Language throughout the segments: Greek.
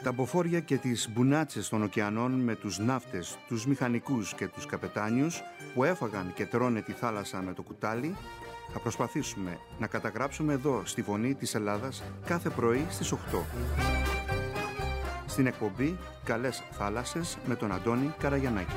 Τα μποφόρια και τις μπουνάτσες των ωκεανών με τους ναύτες, τους μηχανικούς και τους καπετάνιους που έφαγαν και τρώνε τη θάλασσα με το κουτάλι, θα προσπαθήσουμε να καταγράψουμε εδώ στη Φωνή της Ελλάδας κάθε πρωί στις 8. Στην εκπομπή «Καλές θάλασσες» με τον Αντώνη Καραγιαννάκη.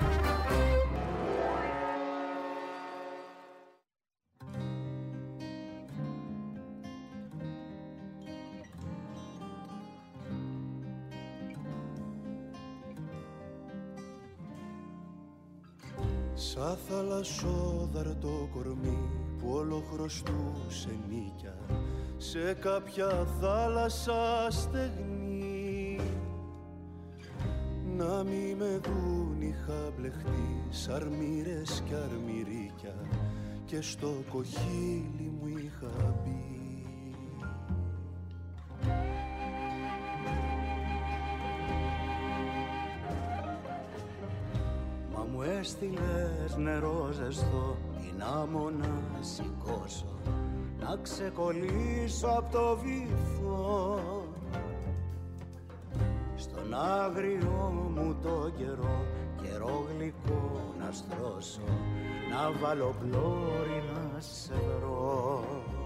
Σαν θαλασσόδαρτο κορμί που όλο χρωστούσε νίκια σε κάποια θάλασσα στεγνή, να μη με δουν είχα μπλεχτεί σ' αρμύρες κι αρμυρίκια και στο κοχύλι μου είχα μπει. Μου έστειλες νερό ζεστό ή να μονασικώσω, να ξεκολλήσω απ' το βυθό. Στον άγριο μου το καιρό γλυκό να στρώσω, να βάλω πλώρη να σε βρω.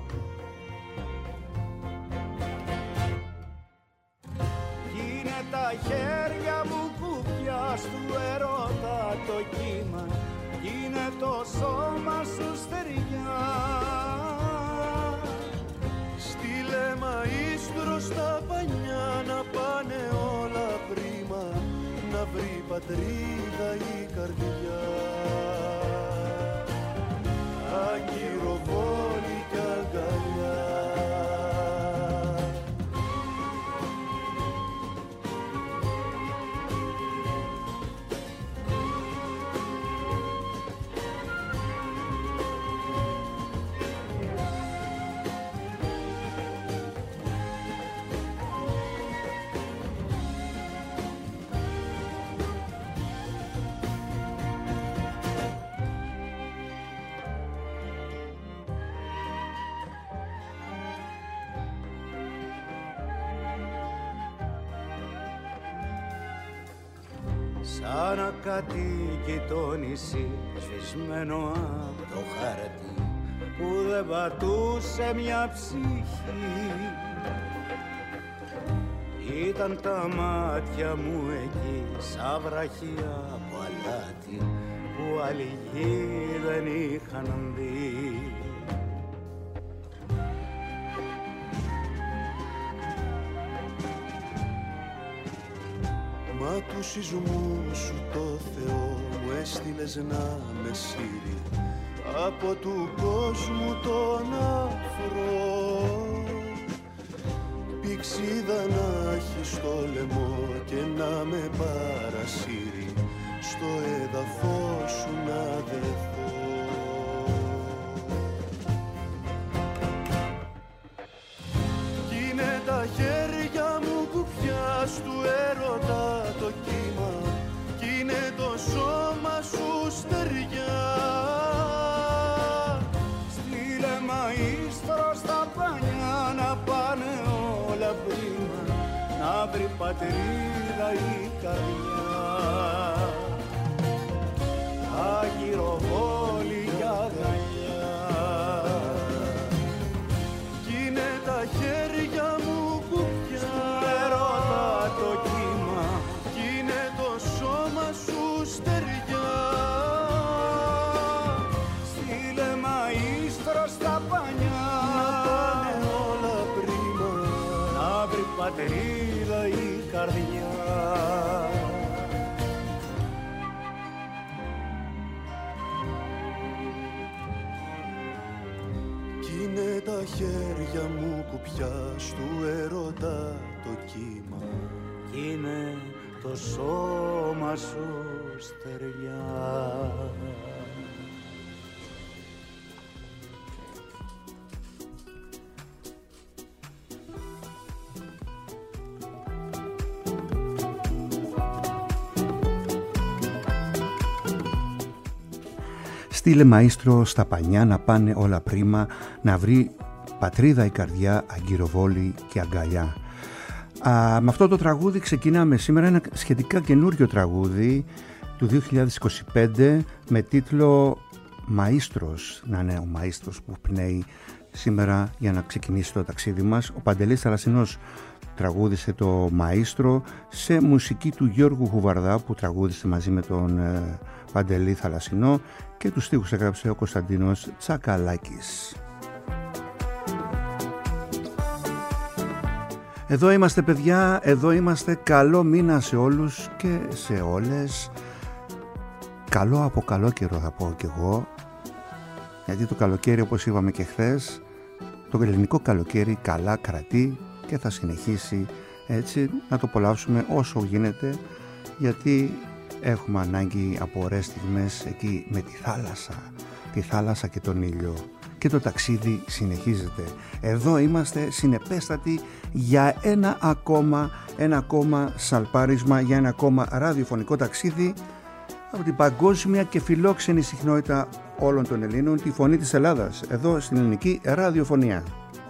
Είναι τα χέρια μου κουπιά του ερώτα το κύμα, είναι το σώμα σου στεριά. Στείλε μαΐστρο στα πανιά να πάνε όλα πρίμα, να βρει πατρίδα η καρδιά. Αγκυροβόλη κι αγκαλιά. Σαν να κατοίκει το νησί σβησμένο από το χάρτη που δεν πατούσε μια ψυχή. Ήταν τα μάτια μου εκεί σαν βραχία από αλάτι που άλλοι γη δεν είχαν δει. Μα του σεισμού σου το Θεό μου έστειλες να με σύρει από του κόσμου τον αφρό. Πηξίδα να έχει στο λαιμό και να με παρασύρει, στο έδαφο σου να δεθώ. Κι είναι τα χέρια μου που πιάς του έρωτα το κύμα, κι είναι το σώμα σου στεριά. Στείλε μαΐστρο στα πανιά να πάνε όλα πρίμα, να βρει πατρίδα η καρδιά. Αγυροβόλη κι αγκαλιά. Κι είναι τα χέρια μου που πιάς το κύμα, κι είναι το σώμα σου στεριά. στείλε μαΐστρο στα πανιά, να πάνε όλα πρίμα, να βρει πατρίδα η καρδιά. Κι είναι τα χέρια μου κουπιά του έρωτα το κύμα, Κι είναι το σώμα σου στεριά. Στείλε μαΐστρο στα πανιά να πάνε όλα πρίμα, να βρει πατρίδα η καρδιά, αγκυροβόλη και αγκαλιά. Με αυτό το τραγούδι ξεκινάμε σήμερα ένα σχετικά καινούριο τραγούδι του 2025 με τίτλο «Μαΐστρος». Να είναι ο Μαΐστρος που πνέει σήμερα για να ξεκινήσει το ταξίδι μας. Ο Παντελής Θαλασσινός τραγούδισε το «Μαΐστρο» σε μουσική του Γιώργου Χουβαρδά, που τραγούδισε μαζί με τον Παντελή Θαλασσινό, και τους στίχους έγραψε ο Κωνσταντίνος Τσακαλάκης. Εδώ είμαστε, παιδιά, εδώ είμαστε. Καλό μήνα σε όλους και σε όλες. Καλό από καλό καιρό θα πω κι εγώ, γιατί το καλοκαίρι, όπως είπαμε και χθες, το ελληνικό καλοκαίρι καλά κρατεί και θα συνεχίσει έτσι, να το απολαύσουμε όσο γίνεται, γιατί έχουμε ανάγκη από ωραίες στιγμές εκεί με τη θάλασσα και τον ήλιο. Και το ταξίδι συνεχίζεται. Εδώ είμαστε συνεπέστατοι για ένα ακόμα σαλπάρισμα, για ένα ακόμα ραδιοφωνικό ταξίδι από την παγκόσμια και φιλόξενη συχνότητα όλων των Ελλήνων, τη φωνή της Ελλάδας, εδώ στην ελληνική ραδιοφωνία.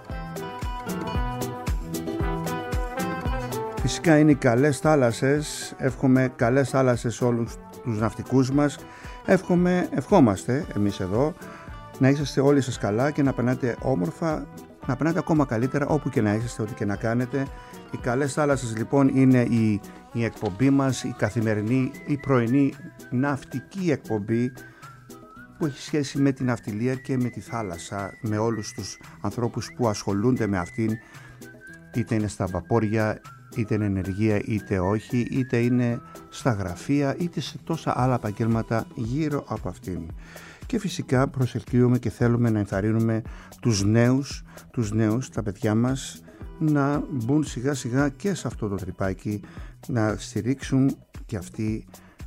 Φυσικά είναι οι καλές θάλασσες. Εύχομαι καλές θάλασσες όλους τους ναυτικούς μας. Ευχόμαστε εμείς εδώ να είσαστε όλοι σας καλά και να περνάτε όμορφα, να περνάτε ακόμα καλύτερα όπου και να είσαστε, ό,τι και να κάνετε. Οι καλές θάλασσες λοιπόν είναι η εκπομπή μας, η καθημερινή, η πρωινή ναυτική εκπομπή που έχει σχέση με την ναυτιλία και με τη θάλασσα, με όλους τους ανθρώπους που ασχολούνται με αυτήν, είτε είναι στα βαπόρια, είτε είναι ενεργεία είτε όχι, είτε είναι στα γραφεία, είτε σε τόσα άλλα επαγγέλματα γύρω από αυτήν. Και φυσικά προσελκύουμε και θέλουμε να ενθαρρύνουμε τους νέους, τα παιδιά μας, να μπουν σιγά σιγά και σε αυτό το τρυπάκι, να στηρίξουν και αυτοί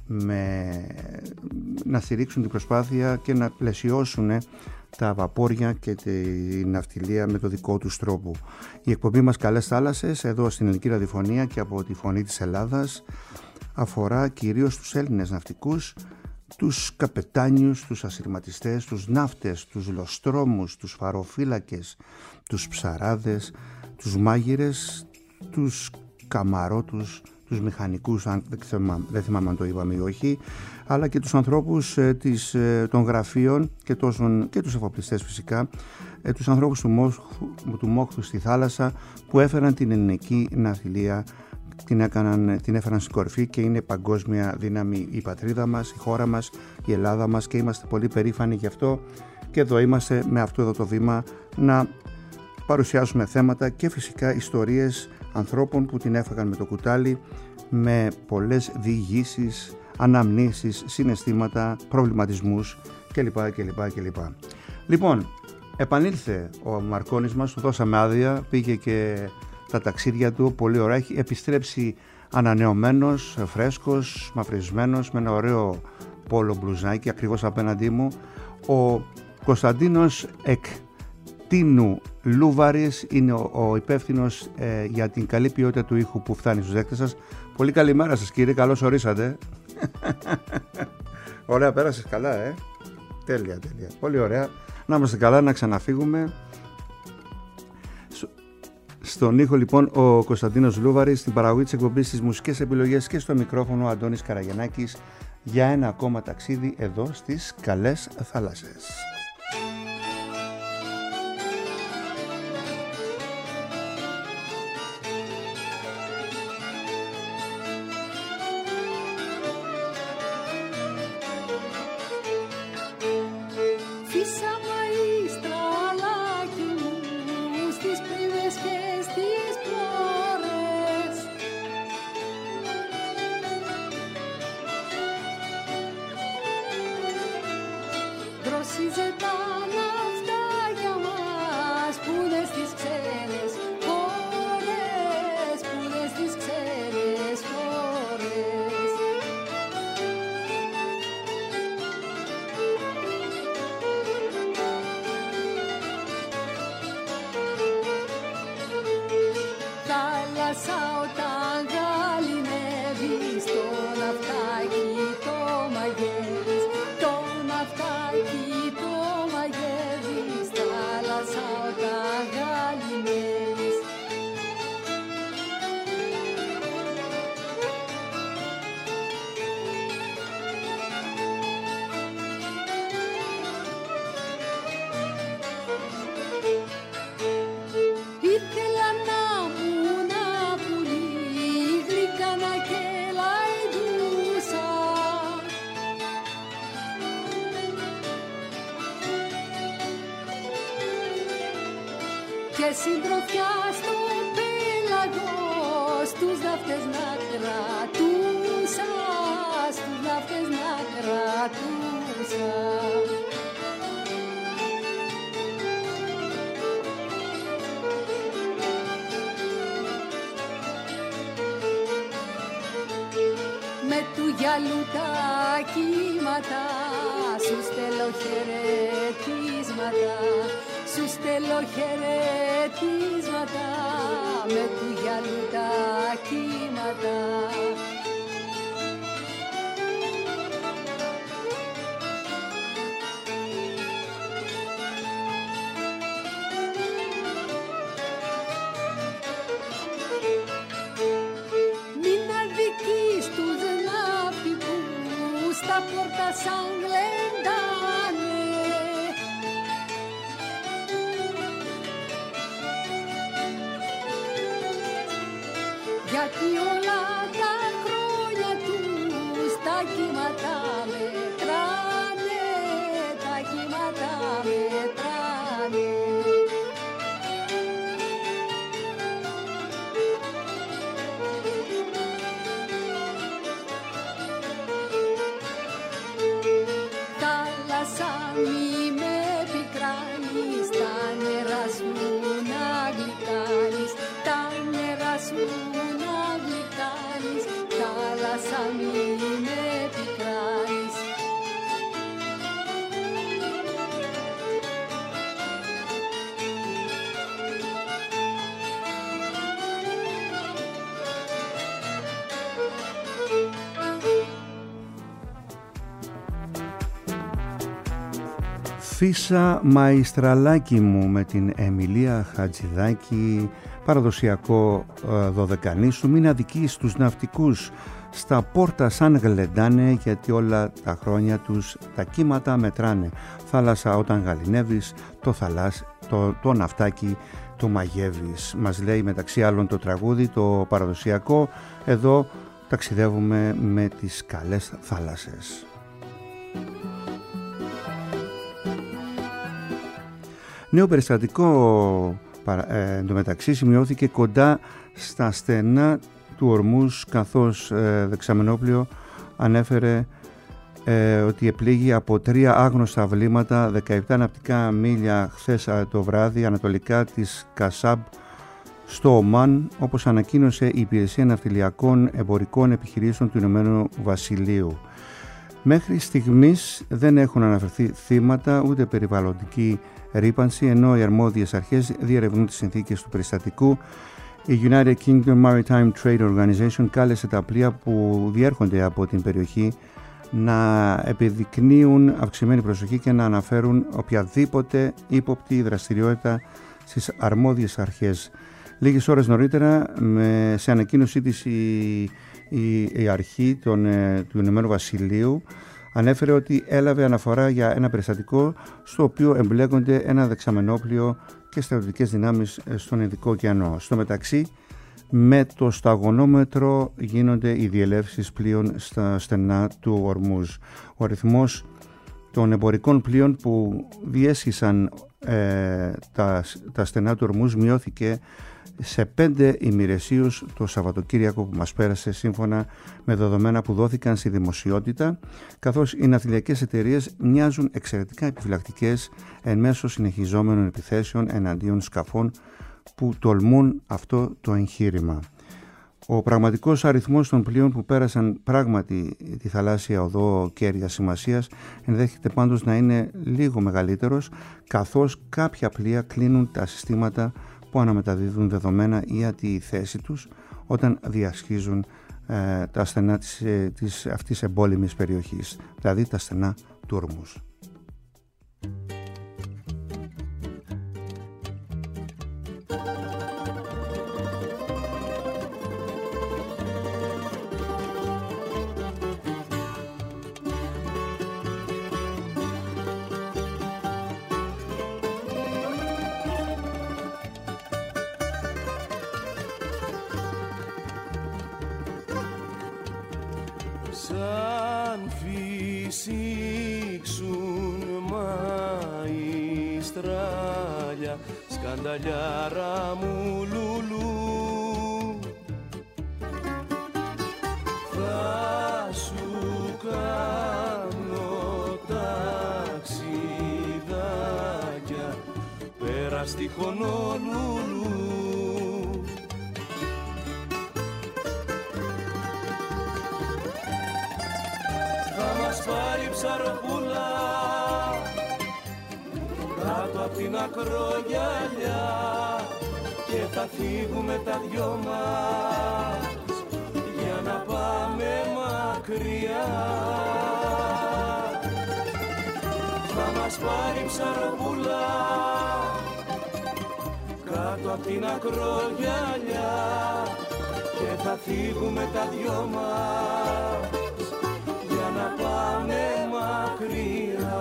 να στηρίξουν την προσπάθεια και να πλαισιώσουν τα βαπόρια και τη ναυτιλία με το δικό τους τρόπο. Η εκπομπή μας Καλές Θάλασσες εδώ στην ελληνική ραδιοφωνία και από τη Φωνή της Ελλάδας αφορά κυρίως τους Έλληνες ναυτικούς, τους καπετάνιους, τους ασυρματιστές, τους ναύτες, τους λοστρόμους, τους φαροφύλακες, τους ψαράδες, τους μάγειρες, τους καμαρότους, τους μηχανικούς, αν δεν θυμάμαι αν το είπαμε ή όχι, αλλά και τους ανθρώπους των γραφείων και τους εφοπλιστές φυσικά, τους ανθρώπους του μόχθου στη θάλασσα που έφεραν την ελληνική ναυτιλία, την έφεραν στην κορυφή και είναι παγκόσμια δύναμη η πατρίδα μας, η χώρα μας, η Ελλάδα μας, και είμαστε πολύ περήφανοι γι' αυτό, και εδώ είμαστε με αυτό εδώ το βήμα να παρουσιάσουμε θέματα και φυσικά ιστορίες ανθρώπων που την έφαγαν με το κουτάλι, με πολλές διηγήσεις, αναμνήσεις, συναισθήματα, προβληματισμούς κλπ. Λοιπόν, επανήλθε ο Μαρκώνης μας, του δώσαμε άδεια, πήγε και τα ταξίδια του, πολύ ωραία, έχει επιστρέψει ανανεωμένος, φρέσκος, μαυρισμένος, με ένα ωραίο πόλο μπλουζάκι ακριβώς απέναντί μου. Ο Κωνσταντίνος Εκτίνου Λούβαρης είναι ο υπεύθυνος για την καλή ποιότητα του ήχου που φτάνει στους δέκτες σας. Πολύ καλημέρα σας κύριε, καλώς ορίσατε. Ωραία, πέρασες καλά, Τέλεια. Πολύ ωραία. Να είμαστε καλά, να ξαναφύγουμε. Στον ήχο λοιπόν ο Κωνσταντίνος Λούβαρης, στην παραγωγή της εκπομπής, στις μουσικές επιλογές και στο μικρόφωνο ο Αντώνης Καραγεννάκης, για ένα ακόμα ταξίδι εδώ στις Καλές Θάλασσες. συντροφιά στο πέλαγος, τους ναύτες να κρατούσα, στους ναύτες να κρατούσα. Με του γυαλού τα κύματα σου στέλνω χαιρετίσματα, σου στέλνω χαιρετίσματα, με του γυαλού τα κύματα. Τα πόρτα σαν γλεντάνε, γιατί όλα τα χρόνια τους τα κύματα μετράνε, τα κύματα μετράνε. Μη με πικράνεις, τα νερά σου να γλυκάνεις, τα νερά σου να γλυκάνεις, θάλασσα μη με πικράνεις. Φύσα μαϊστραλάκι μου με την Εμιλία Χατζηδάκη, παραδοσιακό δωδεκανήσου. Μην αδικείς τους ναυτικούς, στα πόρτα σαν γλεντάνε, γιατί όλα τα χρόνια τους τα κύματα μετράνε. Θάλασσα όταν γαληνεύεις, το ναυτάκι το μαγεύεις. Μας λέει μεταξύ άλλων το τραγούδι, το παραδοσιακό. Εδώ ταξιδεύουμε με τις καλές θάλασσες. Νέο περιστατικό εντωμεταξύ σημειώθηκε κοντά στα στενά του Ορμούζ, καθώς δεξαμενόπλιο ανέφερε ότι επλήγει από 3 άγνωστα βλήματα 17 ναυτικά μίλια χθες το βράδυ ανατολικά της Κασάμπ στο Ομάν, όπως ανακοίνωσε η Υπηρεσία Ναυτιλιακών Εμπορικών Επιχειρήσεων του Ηνωμένου Βασιλείου. Μέχρι στιγμής δεν έχουν αναφερθεί θύματα ούτε περιβαλλοντική ρύπανση, ενώ οι αρμόδιες αρχές διερευνούν τις συνθήκες του περιστατικού. Η United Kingdom Maritime Trade Organization κάλεσε τα πλοία που διέρχονται από την περιοχή να επιδεικνύουν αυξημένη προσοχή και να αναφέρουν οποιαδήποτε ύποπτη δραστηριότητα στις αρμόδιες αρχές. Λίγες ώρες νωρίτερα, σε ανακοίνωσή της η αρχή του Ηνωμένου Βασιλείου ανέφερε ότι έλαβε αναφορά για ένα περιστατικό στο οποίο εμπλέκονται ένα δεξαμενόπλιο και στρατιωτικές δυνάμεις στον Ινδικό ωκεανό. Στο μεταξύ, με το σταγονόμετρο γίνονται οι διελεύσεις πλοίων στα στενά του Ορμούζ. Ο αριθμός των εμπορικών πλοίων που διέσχισαν τα στενά του Ορμούζ μειώθηκε σε 5 ημερησίους το Σαββατοκύριακο που μας πέρασε, σύμφωνα με δεδομένα που δόθηκαν στη δημοσιότητα, καθώς οι ναυτιλιακές εταιρείες μοιάζουν εξαιρετικά επιφυλακτικές εν μέσω συνεχιζόμενων επιθέσεων εναντίον σκαφών που τολμούν αυτό το εγχείρημα. Ο πραγματικός αριθμός των πλοίων που πέρασαν πράγματι τη θαλάσσια οδό κέρια σημασίας ενδέχεται πάντως να είναι λίγο μεγαλύτερος, καθώς κάποια πλοία κλείνουν τα συστήματα που αναμεταδίδουν δεδομένα για τη θέση τους όταν διασχίζουν τα στενά της αυτής εμπόλεμης περιοχής, δηλαδή τα στενά του Ορμούζ. Σαν φυσήξουν μαϊστράλια σκανταλιάρα μου λουλού. Θα σου κάνω ταξιδάκια πέρα στη Χονολουλού. Θα μας πάρει ψαροπούλα κάτω απ' την ακρογιαλιά και θα φύγουμε τα δυο μας για να πάμε μακριά. Θα μας πάρει ψαροπούλα κάτω απ' την ακρογιαλιά και θα φύγουμε τα δυο μας για να πάμε μακριά.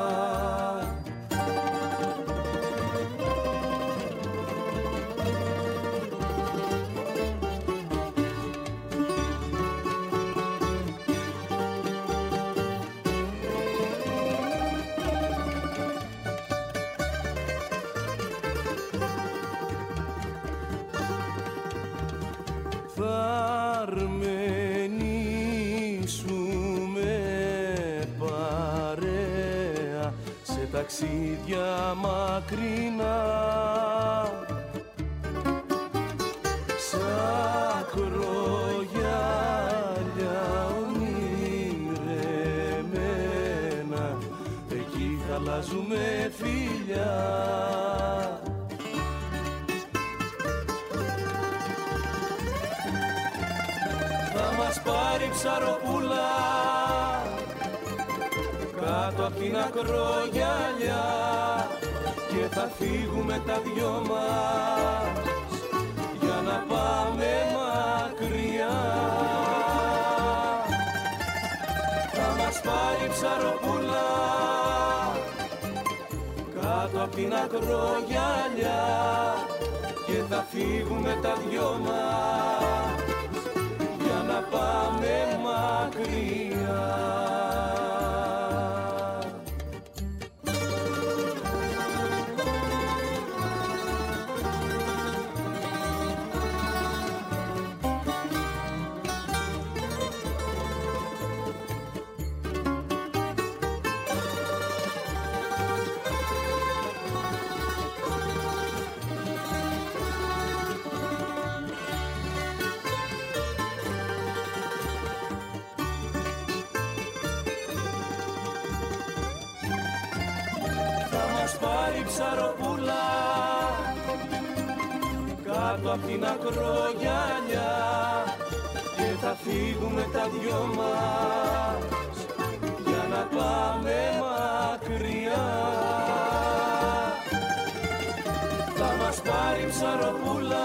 Ταξίδια μακρινά σ' ακρογιάλια ονειρεμένα, εκεί χαλάζουμε φιλιά. Θα μας πάρει ψαροπούλα κάτω απ' την ακρογιαλιά και θα φύγουμε τα δυο μας για να πάμε μακριά. Θα μας πάρει ψαροπούλα κάτω απ' την ακρογιαλιά και θα φύγουμε τα δυο μας για να πάμε μακριά. Ψαροπούλα κάτω απ' την ακρογιαλιά και θα φύγουμε τα δυο μας για να πάμε μακριά. Θα μας πάρει ψαροπούλα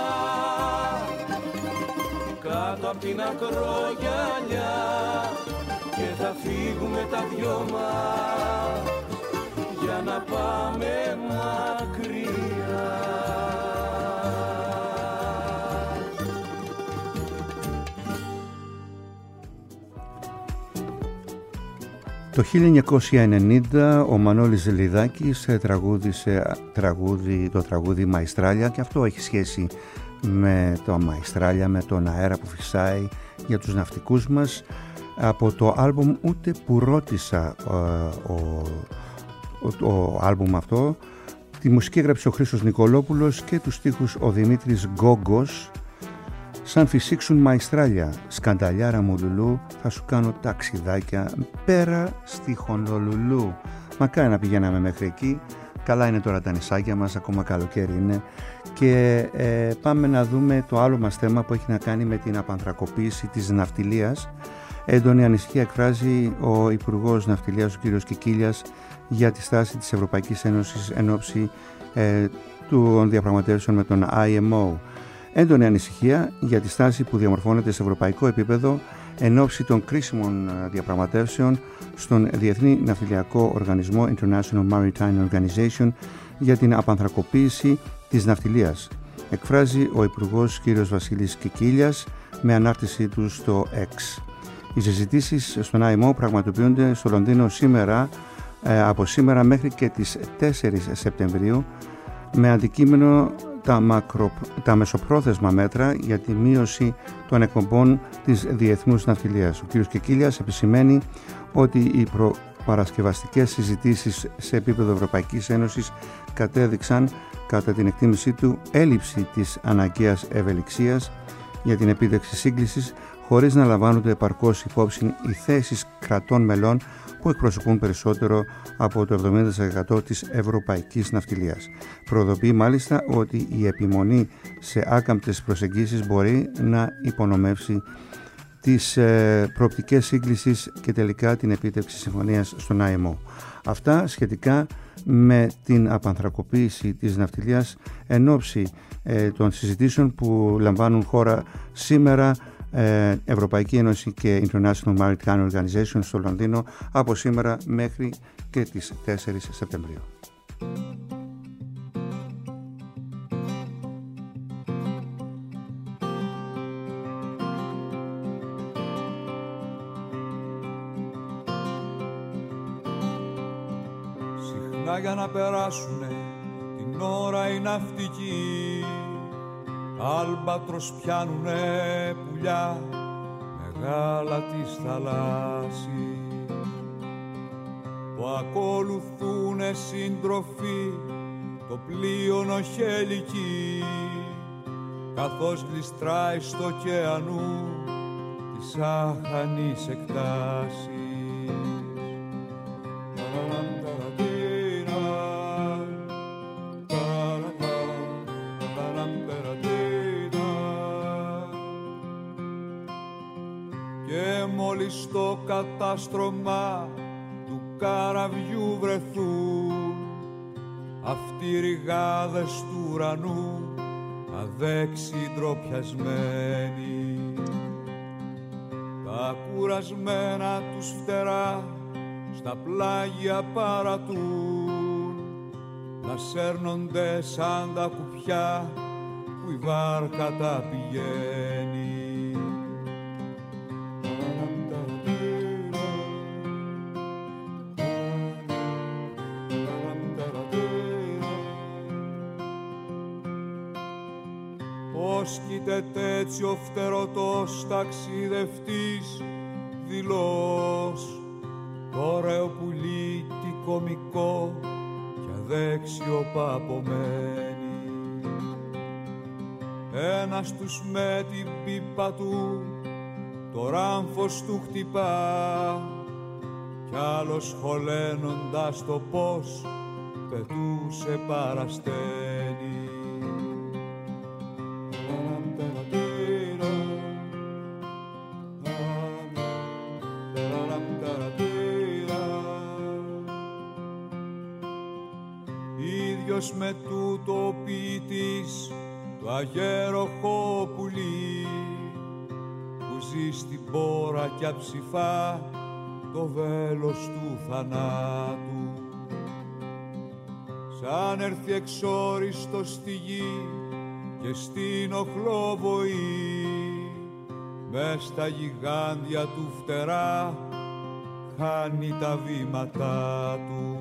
κάτω απ' την ακρογιαλιά και θα φύγουμε τα δυο μας για να πάμε μακριά. Το 1990 ο Μανώλης Λιδάκης τραγούδισε το τραγούδι «Μαϊστράλια» και αυτό έχει σχέση με το Μαϊστράλια, με τον αέρα που φυσάει για τους ναυτικούς μας. Από το άλμπουμ «Ούτε που ρώτησα» το άλμπουμ αυτό, τη μουσική έγραψε ο Χρήστος Νικολόπουλος και τους στίχους ο Δημήτρης Γκόγκος. Σαν φυσήξουν μαϊστράλια, σκανταλιάρα μου λουλού, θα σου κάνω ταξιδάκια πέρα στη Χονολουλού. Μακάρι να πηγαίναμε μέχρι εκεί. Καλά είναι τώρα τα νησάκια μας, ακόμα καλοκαίρι είναι. Και πάμε να δούμε το άλλο μας θέμα που έχει να κάνει με την απανθρακοποίηση της ναυτιλίας. Έντονη ανησυχία εκφράζει ο Υπουργός Ναυτιλίας, ο κ. Κικίλιας, για τη στάση της Ευρωπαϊκής Ένωσης εν ώψη των διαπραγματεύσεων με τον IMO. Έντονη ανησυχία για τη στάση που διαμορφώνεται σε ευρωπαϊκό επίπεδο εν ώψη των κρίσιμων διαπραγματεύσεων στον Διεθνή Ναυτιλιακό Οργανισμό International Maritime Organization για την απανθρακοποίηση της ναυτιλίας. Εκφράζει ο Υπουργός κ. Βασίλης Κικίλιας με ανάρτησή του στο X. Οι συζητήσεις στον IMO πραγματοποιούνται στο Λονδίνο σήμερα, από σήμερα μέχρι και τις 4 Σεπτεμβρίου, με αντικείμενο τα μεσοπρόθεσμα μέτρα για τη μείωση των εκπομπών της διεθνούς ναυτιλίας. Ο κ. Κεκίλιας επισημαίνει ότι οι προπαρασκευαστικές συζητήσεις σε επίπεδο Ευρωπαϊκής Ένωσης κατέδειξαν, κατά την εκτίμησή του, έλλειψη της αναγκαίας ευελιξίας για την επίτευξη σύγκλησης, χωρίς να λαμβάνονται επαρκώς υπόψη οι θέσεις κρατών μελών που εκπροσωπούν περισσότερο από το 70% της ευρωπαϊκής ναυτιλίας. Προειδοποιεί μάλιστα ότι η επιμονή σε άκαμπτες προσεγγίσεις μπορεί να υπονομεύσει τις προοπτικές σύγκλησης και τελικά την επίτευξη συμφωνίας στον IMO. Αυτά σχετικά με την απανθρακοποίηση της ναυτιλίας εν ώψη των συζητήσεων που λαμβάνουν χώρα σήμερα Ευρωπαϊκή Ένωση και International Maritime Organization στο Λονδίνο από σήμερα μέχρι και τις 4 Σεπτεμβρίου. Συχνά για να περάσουνε την ώρα οι ναυτικοί, άλμπατρος πιάνουνε πουλιά μεγάλα της θαλάσσης, που ακολουθούνε συντροφή το πλοίο νοχελική, καθώς γλιστράει στο ωκεανού της άχανης εκτάσης. Μόλις στο κατάστρωμα του καραβιού βρεθούν αυτοί οι ρηγάδες του ουρανού αδέξι ντροπιασμένοι, τα κουρασμένα τους φτερά στα πλάγια παρατούν, να σέρνονται σαν τα κουπιά που η βάρκα τα πηγαίνει. Πώς κοίταται έτσι ο φτερωτός ταξιδευτής δηλώς, το ωραίο πουλί τι κωμικό κι αδέξιο παπομένη. Ένας τους με την πίπα του το ράμφος του χτυπά, κι άλλος χωλένοντας το πώς πετούσε παρασταίνει. Ίδιος με τούτο ο ποιητής το αγέροχο πουλί, που ζει στην πόρα κι αψηφά το βέλος του θανάτου. Σαν έρθει εξόριστο στη γη και στην οχλοβοή, μες στα γιγάντια του φτερά χάνει τα βήματά του.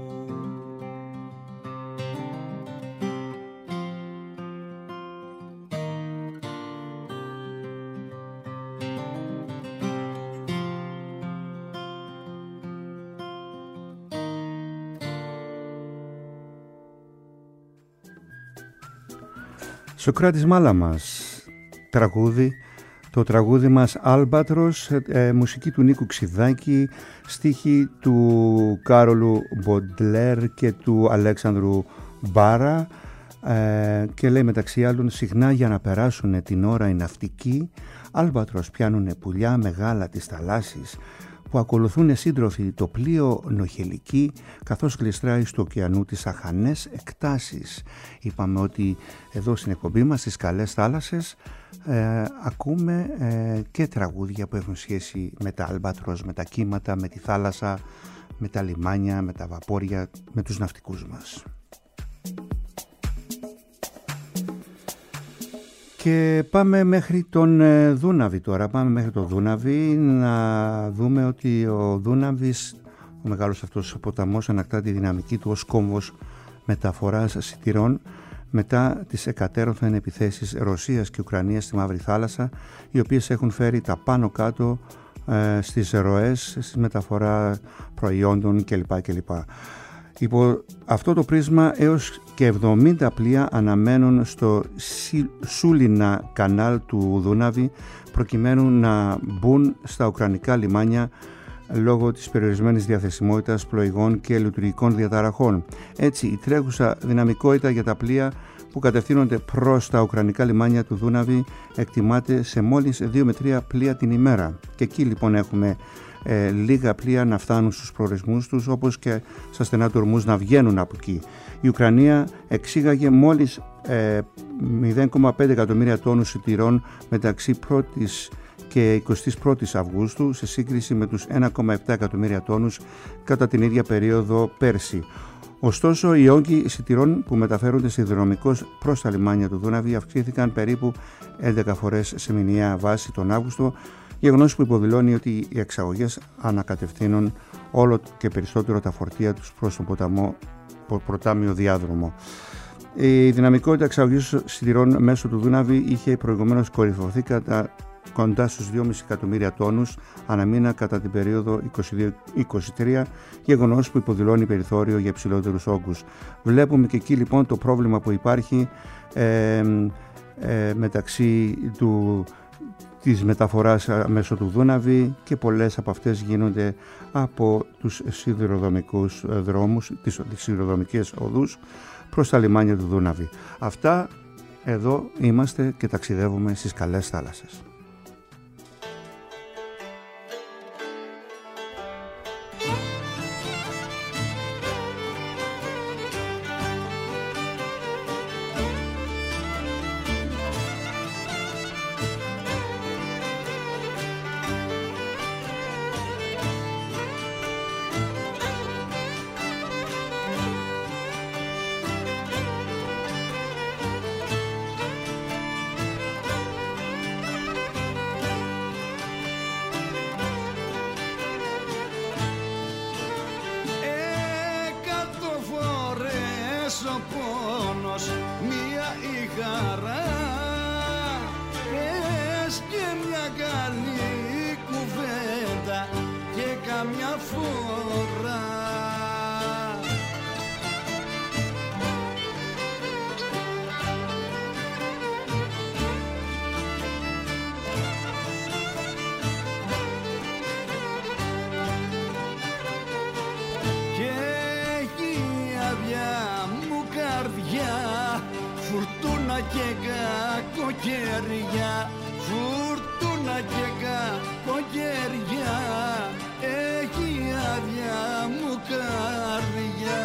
Σοκράτης Μάλαμας, τραγούδι, το τραγούδι μας Άλμπατρος, μουσική του Νίκου Ξιδάκη, στίχη του Κάρολου Μποντλέρ και του Αλέξανδρου Μπάρα, και λέει μεταξύ άλλων: συχνά για να περάσουν την ώρα οι ναυτικοί, άλμπατρος πιάνουνε πουλιά μεγάλα της θαλάσσης, που ακολουθούν σύντροφοι το πλοίο νοχελική, καθώς γλιστράει στο ωκεανού τις αχανές εκτάσεις. Είπαμε ότι εδώ στην εκπομπή μας, στις καλές θάλασσες, ακούμε και τραγούδια που έχουν σχέση με τα άλμπατρος, με τα κύματα, με τη θάλασσα, με τα λιμάνια, με τα βαπόρια, με τους ναυτικούς μας. Και πάμε μέχρι τον Δούναβη τώρα, πάμε μέχρι το Δούναβη να δούμε ότι ο Δούναβης, ο μεγάλος αυτός ποταμός, ανακτά τη δυναμική του ως κόμβος μεταφοράς σιτηρών μετά τις εκατέρωθεν επιθέσεις Ρωσίας και Ουκρανίας στη Μαύρη Θάλασσα, οι οποίες έχουν φέρει τα πάνω κάτω στις ροές, στη μεταφορά προϊόντων κλπ. Υπό αυτό το πρίσμα έως και 70 πλοία αναμένουν στο Σούλινα κανάλ του Δούναβη προκειμένου να μπουν στα ουκρανικά λιμάνια λόγω της περιορισμένης διαθεσιμότητας πλοηγών και λειτουργικών διαταραχών. Έτσι, η τρέχουσα δυναμικότητα για τα πλοία που κατευθύνονται προς τα ουκρανικά λιμάνια του Δούναβη εκτιμάται σε μόλις 2 με 3 πλοία την ημέρα. Και εκεί λοιπόν έχουμε λίγα πλοία να φτάνουν στους προορισμούς τους, όπως και στα στενά του ορμούς να βγαίνουν από εκεί. Η Ουκρανία εξήγαγε μόλις 0,5 εκατομμύρια τόνους σιτηρών μεταξύ 1ης και 21ης Αυγούστου σε σύγκριση με τους 1,7 εκατομμύρια τόνους κατά την ίδια περίοδο πέρσι. Ωστόσο, οι όγκοι σιτηρών που μεταφέρονται σιδηροδρομικώς προς τα λιμάνια του Δούναβη αυξήθηκαν περίπου 11 φορές σε μηνιαία βάση τον Αύγουστο, γεγονός που υποδηλώνει ότι οι εξαγωγές ανακατευθύνουν όλο και περισσότερο τα φορτία τους προς τον ποτάμιο διάδρομο. Η δυναμικότητα εξαγωγής σιτηρών μέσω του Δούναβη είχε προηγουμένως κορυφωθεί κατά κοντά στους 2,5 εκατομμύρια τόνους ανά μήνα κατά την περίοδο 22-23, γεγονός που υποδηλώνει περιθώριο για υψηλότερους όγκους. Βλέπουμε και εκεί λοιπόν το πρόβλημα που υπάρχει μεταξύ της μεταφοράς μέσω του Δούναβη, και πολλές από αυτές γίνονται από τους σιδηροδρομικούς δρόμους, τις σιδηροδρομικές οδούς προς τα λιμάνια του Δούναβη. Αυτά εδώ είμαστε και ταξιδεύουμε στις καλές θάλασσες. Φουρτούνα και κακοκαιριά, φουρτούνα και κακοκαιριά, έχει άδεια μου καρδιά.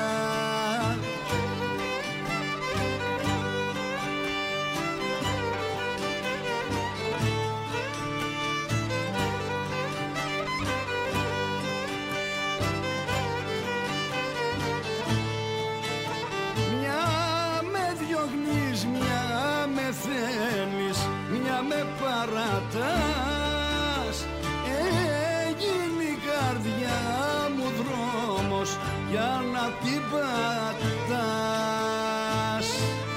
Μια με παρατάς, έγινε η καρδιά μου δρόμος για να την πατάς.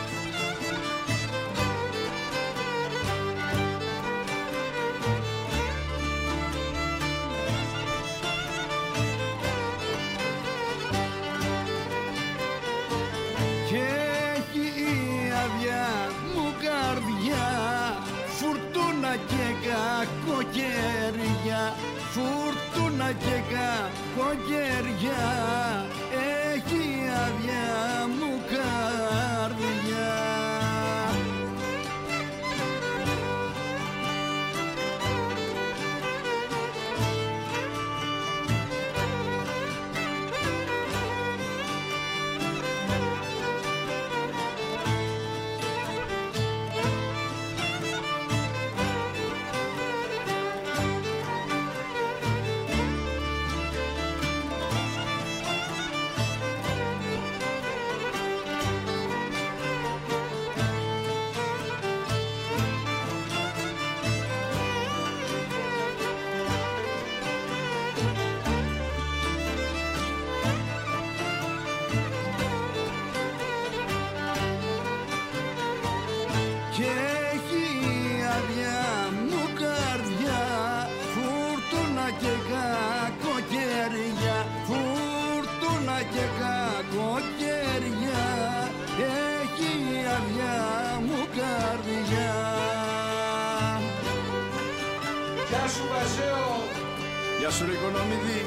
Και έχει η άδεια μου καρδιά, φουρτούνα και κακοκαιριά, φουρτούνα και κακοκαιριά, έχει άδεια μου καρδιά. Γεια σου ρε Οικονομίδη.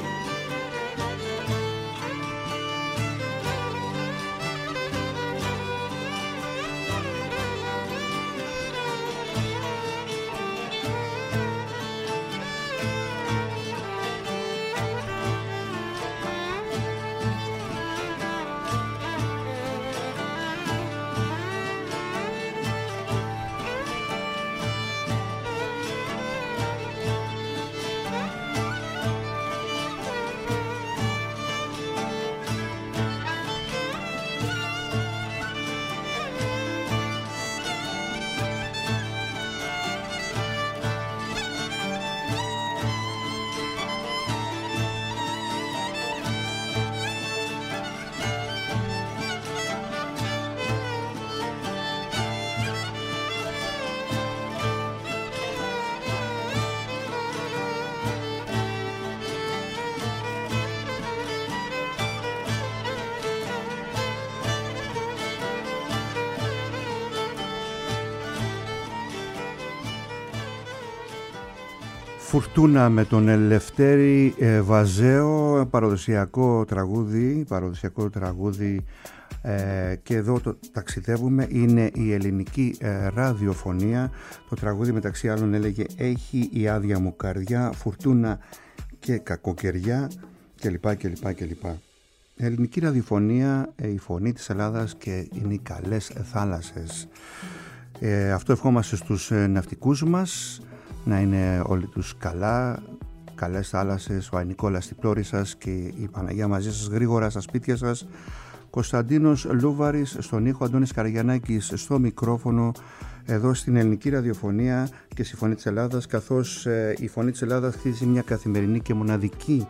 Φουρτούνα με τον Ελευθέρη Βαζέο, παραδοσιακό τραγούδι και εδώ το ταξιδεύουμε, είναι η ελληνική ραδιοφωνία. Το τραγούδι μεταξύ άλλων έλεγε «Έχει η άδεια μου καρδιά, φουρτούνα και κακοκαιριά» κλπ. Ελληνική ραδιοφωνία, η φωνή της Ελλάδας και είναι οι καλές θάλασσες. Αυτό ευχόμαστε στους ναυτικούς μας, να είναι όλοι τους καλά, καλές θάλασσες, ο Νικόλας στη πλώρη σας και η Παναγία μαζί σας, γρήγορα στα σπίτια σας. Κωνσταντίνος Λούβαρης στον ήχο, Αντώνης Καραγιαννάκης στο μικρόφωνο, εδώ στην ελληνική ραδιοφωνία και στη Φωνή της Ελλάδας, καθώς η Φωνή της Ελλάδας χτίζει μια καθημερινή και μοναδική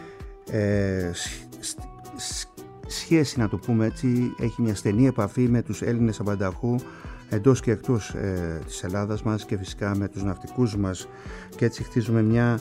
σχέση, να το πούμε έτσι, έχει μια στενή επαφή με τους Έλληνες απανταχού εντός και εκτός της Ελλάδας μας και φυσικά με τους ναυτικούς μας, και έτσι χτίζουμε μια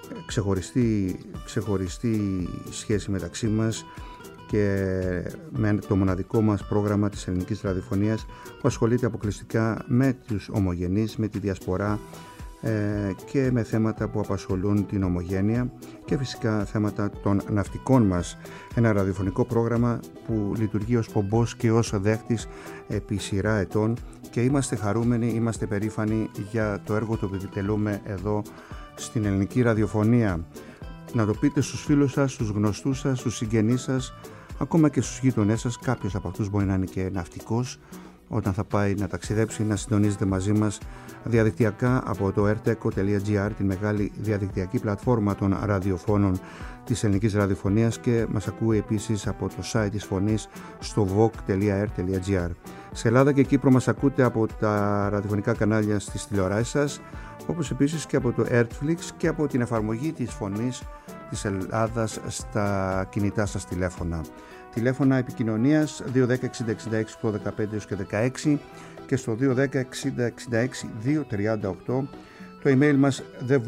ξεχωριστή σχέση μεταξύ μας και με το μοναδικό μας πρόγραμμα της ελληνικής ραδιοφωνίας που ασχολείται αποκλειστικά με τους ομογενείς, με τη διασπορά και με θέματα που απασχολούν την ομογένεια και φυσικά θέματα των ναυτικών μας. Ένα ραδιοφωνικό πρόγραμμα που λειτουργεί ως πομπός και ως δέχτης επί σειρά ετών και είμαστε χαρούμενοι, είμαστε περήφανοι για το έργο το που επιτελούμε εδώ στην ελληνική ραδιοφωνία. Να το πείτε στους φίλους σας, στους γνωστούς σας, στους συγγενείς σας, ακόμα και στους γείτονές σας. Κάποιος από αυτούς μπορεί να είναι και ναυτικός, όταν θα πάει να ταξιδέψει, να συντονίζεται μαζί μας διαδικτυακά από το rteco.gr, την μεγάλη διαδικτυακή πλατφόρμα των ραδιοφώνων της ελληνικής ραδιοφωνίας, και μας ακούει επίσης από το site της Φωνής στο voc.r.gr. Σε Ελλάδα και Κύπρο μας ακούτε από τα ραδιοφωνικά κανάλια στις τηλεοράσεις σας, όπως επίσης και από το Airflix και από την εφαρμογή της Φωνής της Ελλάδας στα κινητά σας τηλέφωνα. Τηλέφωνα επικοινωνίας 210-60-66-815 και στο 210-60-66-238. Το email μας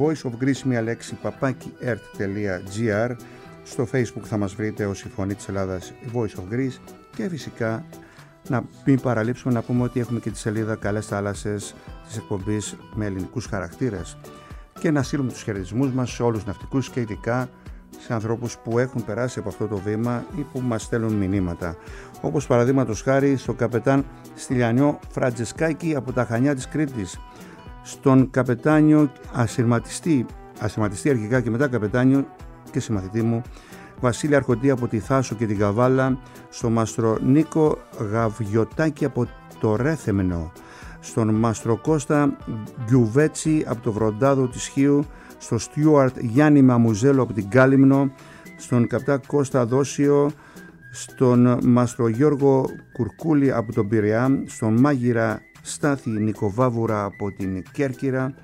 thevoiceofgreece@ert.gr. Στο Facebook θα μας βρείτε ως η Φωνή της Ελλάδας, Voice of Greece, και φυσικά να μην παραλείψουμε να πούμε ότι έχουμε και τη σελίδα Καλές Θάλασσες της εκπομπής με ελληνικούς χαρακτήρες, και να στείλουμε τους χαιρετισμούς μας σε όλους τους ναυτικούς και ειδικά σε ανθρώπους που έχουν περάσει από αυτό το βήμα ή που μας στέλνουν μηνύματα, όπως παραδείγματος χάρη στον καπετάν Στυλιανιό Φραντζεσκάκη από τα Χανιά της Κρήτης, στον καπετάνιο ασυρματιστή αρχικά και μετά καπετάνιο και συμμαθητή μου Βασίλη Αρχοντή από τη Θάσο και την Καβάλα, στον μάστρο Νίκο Γαβιωτάκη από το Ρέθεμνο, στον μάστρο Κώστα Γκιουβέτσι από το Βροντάδο της Χίου, στον Στιούαρτ Γιάννη Μαμουζέλο από την Κάλυμνο, στον καπτά Κώστα Δόσιο, στον μάστρο Γιώργο Κουρκούλη από τον Πειραιά, στον μάγειρα Στάθη Νικοβάβουρα από την Κέρκυρα,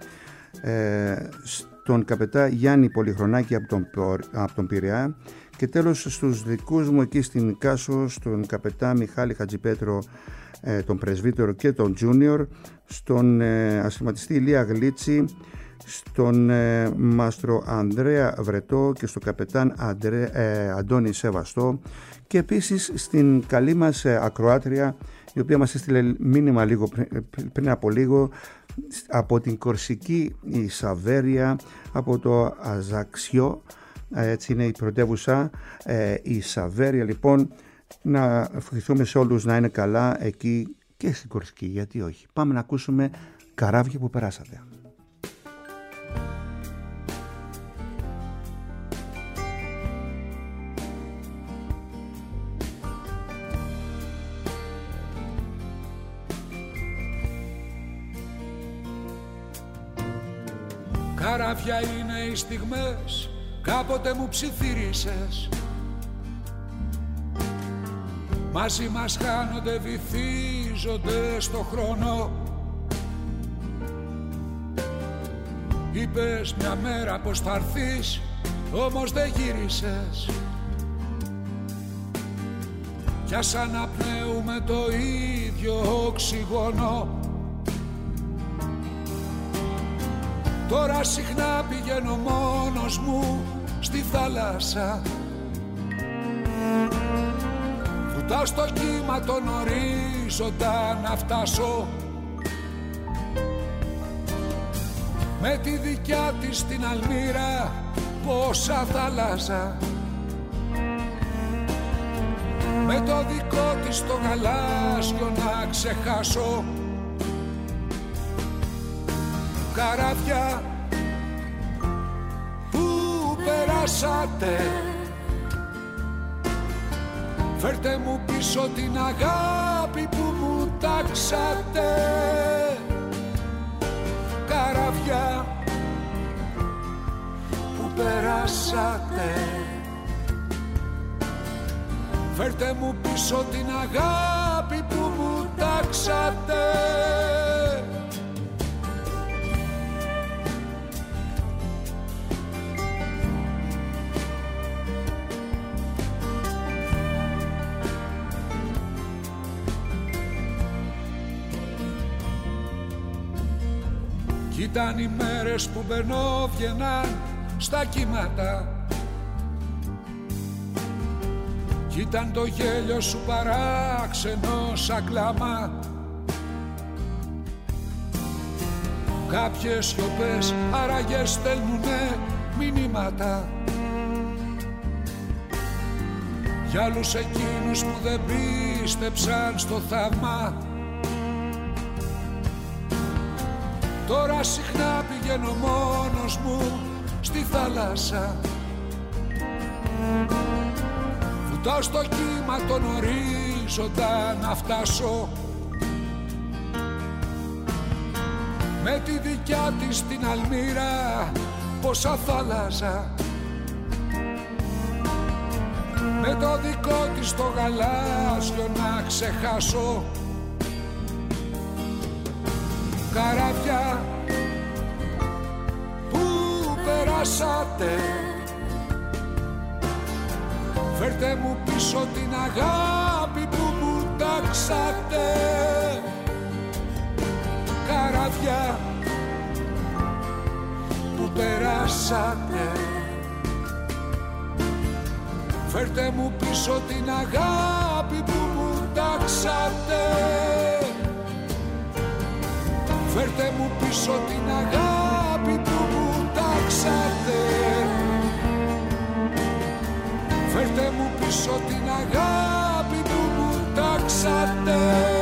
στον καπετά Γιάννη Πολυχρονάκη από τον Πειραιά, και τέλος στους δικούς μου εκεί στην Κάσο, στον καπετά Μιχάλη Χατζιπέτρο, τον πρεσβύτερο και τον Junior, στον ασυρματιστή Ηλία Γλίτσι, στον μάστρο Ανδρέα Βρετό και στον καπετάν Αντώνη Σεβαστό, και επίσης στην καλή μας ακροάτρια, η οποία μας έστειλε μήνυμα πριν από λίγο, από την Κορσική η Σαβέρια, από το Αζαξιό, έτσι είναι η πρωτεύουσα, η Σαβέρια. Λοιπόν, να ευχηθούμε σε όλους να είναι καλά εκεί και στην Κορσική, γιατί όχι. Πάμε να ακούσουμε «Καράβια που περάσατε». Καράβια είναι οι στιγμές, κάποτε μου ψιθύρισες. Μαζί μας χάνονται, βυθίζονται στο χρόνο. Είπες μια μέρα πως θα έρθεις, όμως δεν γύρισες. Κι ας αναπνέουμε το ίδιο οξυγόνο. Τώρα συχνά πηγαίνω μόνος μου στη θάλασσα. Βουτάω στο κύμα τον ορίζοντα να φτάσω. Με τη δικιά της την αλμύρα πόσα θάλασσα. Με το δικό της το γαλάζιο να ξεχάσω. Καράβια που περάσατε, φέρτε μου πίσω την αγάπη που μου τάξατε. Καράβια που περάσατε, φέρτε μου πίσω την αγάπη που μου τάξατε. Κι ήταν οι μέρες που μπαινόβγαιναν στα κύματα. Κι ήταν το γέλιο σου παράξενο σαν κλάμα. Κάποιες σιωπές άραγες στέλνουνε μηνύματα για άλλους εκείνους που δεν πίστεψαν στο θαύμα. Τώρα συχνά πηγαίνω μόνος μου στη θάλασσα. Βουτάω στο κύμα τον ορίζοντα να φτάσω. Με τη δικιά της την αλμύρα πόσα θάλασσα. Με το δικό της το γαλάζιο να ξεχάσω. Καράβια που περάσατε, φέρτε μου πίσω την αγάπη που μου τάξατε. Καράβια που περάσατε, φέρτε μου πίσω την αγάπη που μου τάξατε. Φέρτε μου πίσω την αγάπη που μου τάξατε. Φέρτε μου πίσω την αγάπη που μου τάξατε.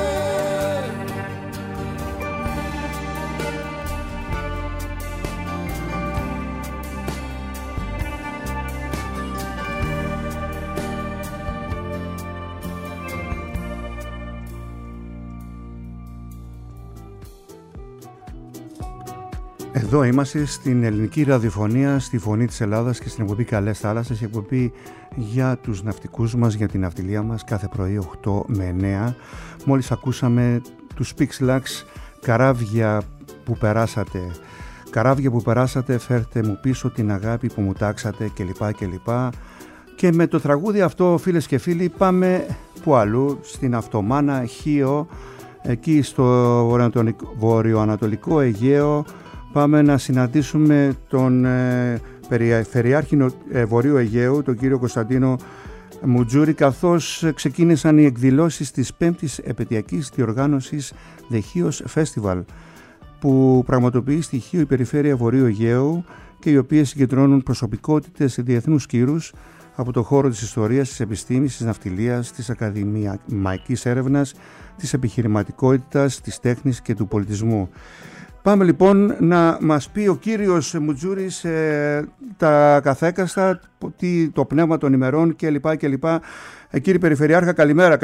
Εδώ είμαστε στην ελληνική ραδιοφωνία, στη Φωνή της Ελλάδας και στην εκπομπή Καλές Θάλασσες, η εκπομπή για τους ναυτικούς μας, για την ναυτιλία μας, κάθε πρωί 8 με 9. Μόλις ακούσαμε τους Pixelax, «Καράβια που περάσατε». «Καράβια που περάσατε, φέρτε μου πίσω την αγάπη που μου τάξατε» κλπ. Και με το τραγούδι αυτό, φίλες και φίλοι, πάμε που αλλού, στην Αυτομάνα Χίο, εκεί στο βορειοανατολικό Αιγαίο. Πάμε να συναντήσουμε τον Περιφερειάρχη Βορείου Αιγαίου, τον κύριο Κωνσταντίνο Μουτζούρη, καθώς ξεκίνησαν οι εκδηλώσεις της 5ης επαιτειακής διοργάνωσης The Chios Festival. που πραγματοποιεί στη Χίο η Περιφέρεια Βορείου Αιγαίου και οι οποίες συγκεντρώνουν προσωπικότητες διεθνούς κύρους από το χώρο της ιστορίας, της επιστήμης, της ναυτιλίας, της ακαδημαϊκής έρευνας, της επιχειρηματικότητας, της τέχνης και του πολιτισμού. Πάμε λοιπόν να μας πει ο κύριος Μουτζούρης τα καθέκαστα, το πνεύμα των ημερών κλπ. Κύριε Περιφερειάρχα, καλημέρα.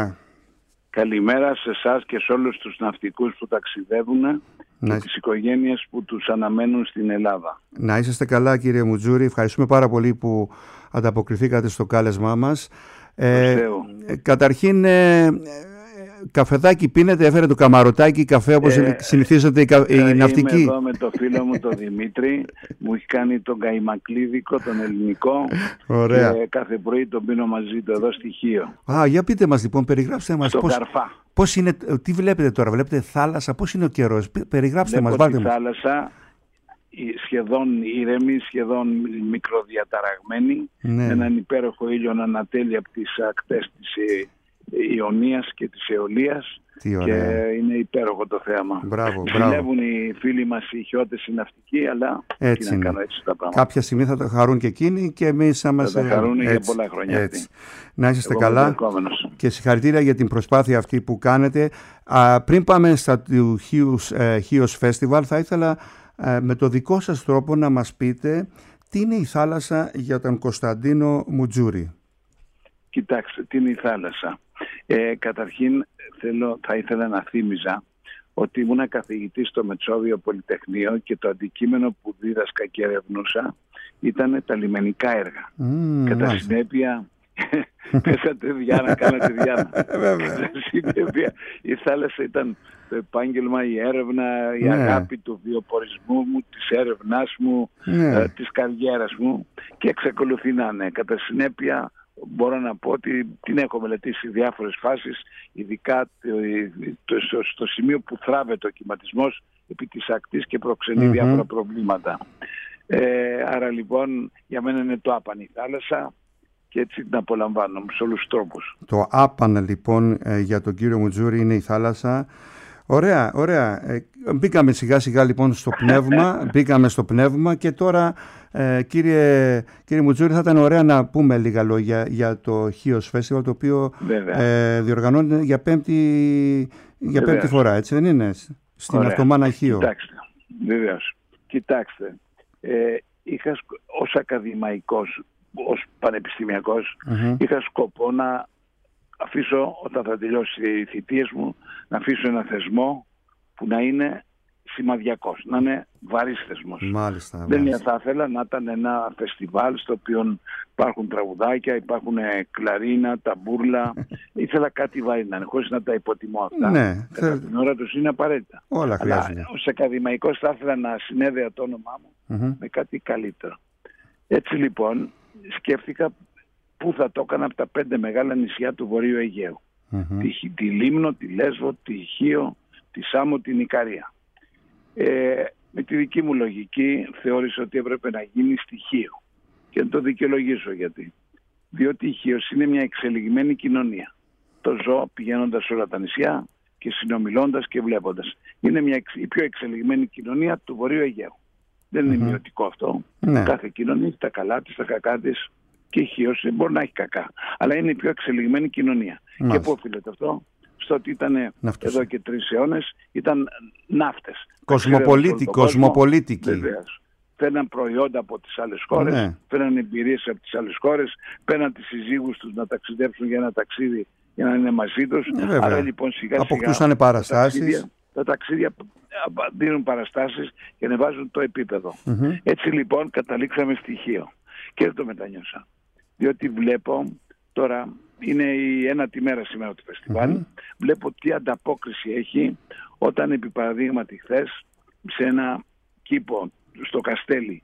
Καλημέρα σε εσάς και σε όλους τους ναυτικούς που ταξιδεύουν και τις οικογένειες που τους αναμένουν στην Ελλάδα. Να είσαστε καλά, κύριε Μουτζούρη. Ευχαριστούμε πάρα πολύ που ανταποκριθήκατε στο κάλεσμά μας. Καταρχήν, καφεδάκι πίνετε, έφερε το καμαρωτάκι καφέ όπως συνηθίζονται οι ναυτικοί? Είμαι εδώ με το φίλο μου τον Δημήτρη, μου έχει κάνει τον καϊμακλίδικο, τον ελληνικό. Ωραία. Και κάθε πρωί τον πίνω μαζί του εδώ στη Χίο. Για πείτε μας λοιπόν, περιγράψτε μας πώς είναι, τι βλέπετε τώρα, βλέπετε θάλασσα, πώς είναι ο καιρός, περιγράψτε μας, βάλτε μας. Θάλασσα σχεδόν ήρεμη, σχεδόν μικροδιαταραγμένη, με έναν υπέροχο ήλιο να ανατέλει από τις ακτές της Ιωνίας και της Αιωλίας και είναι υπέροχο το θέαμα. Δουλεύουν οι φίλοι μας οι χιώτες οι ναυτικοί, αλλά έτσι να κάνω έτσι τα πράγματα. Κάποια στιγμή θα το χαρούν και εκείνοι και εμείς θα μας... Θα τα χαρούν για πολλά χρόνια έτσι. Να είσαστε καλά και συγχαρητήρια για την προσπάθεια αυτή που κάνετε. Πριν πάμε στα του Χίος Festival, θα ήθελα με το δικό σας τρόπο να μας πείτε τι είναι η θάλασσα για τον Κωνσταντίνο Μουτζούρη. Κοιτάξτε, τι είναι η θάλασσα. Καταρχήν θα ήθελα να θύμιζα ότι ήμουν καθηγητής στο Μετσόβιο Πολυτεχνείο και το αντικείμενο που δίδασκα και ερευνούσα ήταν τα λιμενικά έργα. Κατά συνέπεια πέσατε διάνα, κάνατε διάνα. Κατά συνέπεια η θάλασσα ήταν το επάγγελμα, η έρευνα, η αγάπη του βιοπορισμού μου, της έρευνάς μου, της καριέρας μου και εξακολουθεί να είναι. Κατά συνέπεια μπορώ να πω ότι την έχω μελετήσει διάφορες φάσεις, ειδικά στο σημείο που θράβεται ο κυματισμός επί της ακτής και προξενεί διάφορα προβλήματα. Άρα λοιπόν για μένα είναι το άπαν η θάλασσα και έτσι την απολαμβάνω σε όλους τους τρόπους. Το άπαν λοιπόν για τον κύριο Μουτζούρη είναι η θάλασσα. Ωραία. Μπήκαμε σιγά σιγά λοιπόν στο πνεύμα και τώρα κύριε Μουτζούρη, θα ήταν ωραία να πούμε λίγα λόγια για το Χίος Festival, το οποίο διοργανώνεται για πέμπτη φορά, έτσι δεν είναι, στην Αυτομάνα Χίο? Κοιτάξτε, βεβαίως. Κοιτάξτε, είχα ως ακαδημαϊκός, ως πανεπιστημιακός, είχα σκοπό να αφήσω, όταν θα τελειώσει οι θητείες μου, να αφήσω ένα θεσμό που να είναι σημαδιακός, να είναι βαρύς θεσμός. Μάλιστα. Δεν θα ήθελα να ήταν ένα φεστιβάλ στο οποίο υπάρχουν τραγουδάκια, υπάρχουν κλαρίνα, ταμπούρλα. Ήθελα κάτι βαρύ να είναι, χωρίς να τα υποτιμώ αυτά. Ναι, κατά την ώρα τους είναι απαραίτητα. Όλα χρειάζονται. Αλλά ως ακαδημαϊκός θα ήθελα να συνέδεα το όνομά μου με κάτι καλύτερο. Έτσι λοιπόν σκέφτηκα πού θα το έκανα από τα 5 μεγάλα νησιά του Βορείου Αιγαίου. Τη Λίμνο, τη Λέσβο, τη Χίο, τη Σάμο, την Ικαρία. Με τη δική μου λογική θεώρησα ότι έπρεπε να γίνει στη Χίο. Και να το δικαιολογήσω γιατί. Διότι η Χίος είναι μια εξελιγμένη κοινωνία. Το ζω πηγαίνοντας σε όλα τα νησιά και συνομιλώντας και βλέποντας. Είναι η πιο εξελιγμένη κοινωνία του Βορείου Αιγαίου. Δεν είναι μειωτικό αυτό. Κάθε κοινωνία έχει τα καλά της, τα κακά της. Και η Χίος μπορεί να έχει κακά. Αλλά είναι η πιο εξελιγμένη κοινωνία. Και πού οφείλεται αυτό? Στο ότι ήταν εδώ και 3 αιώνες, ήταν ναύτες. Κοσμοπολίτικοι. Φέρναν προϊόντα από τις άλλες χώρες, φέρναν εμπειρίες από τις άλλες χώρες, πέραν τις συζύγους τους να ταξιδέψουν για ένα ταξίδι για να είναι μαζί τους. Άρα λοιπόν σιγά αποκτούσαν παραστάσεις. Τα ταξίδια δίνουν παραστάσεις και ανεβάζουν το επίπεδο. Έτσι λοιπόν καταλήξαμε στη Χίο. Και δεν το μετανιώσα. Διότι βλέπω τώρα, είναι η 1η μέρα σήμερα του φεστιβάλ, βλέπω τι ανταπόκριση έχει όταν επί παραδείγματι χθες σε ένα κήπο στο Καστέλι